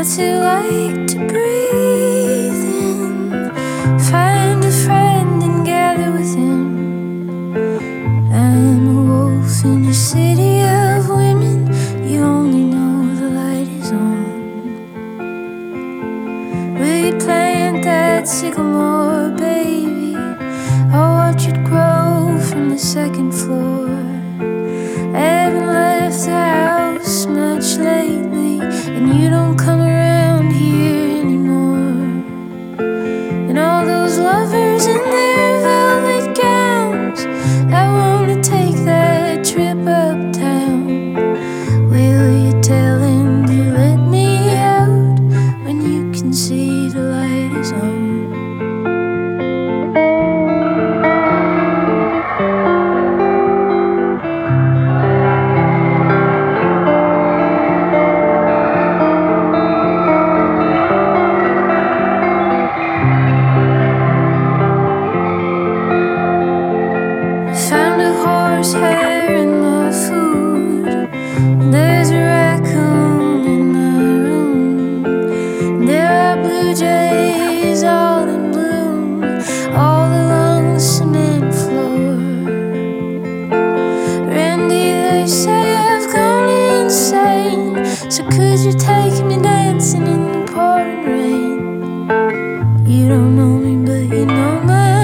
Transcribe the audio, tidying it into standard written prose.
it like to breathe in? Find a friend and gather with him. I'm a wolf in a city of women. You only know the light is on. Will you plant that sycamore, baby? I'll watch it grow from the second floor. I haven't left the house much lately, and you don't come around here anymore. And all those lovers in their velvet gowns, I wanna take that trip uptown. Will you tell him to let me out when you can see the light is on? Found a horsehair in my food, and there's a raccoon in my room. And there are blue jays all in bloom, all along the cement floor. Randy, they say I've gone insane, so could you take me dancing in the pouring rain? You don't know me, but you know my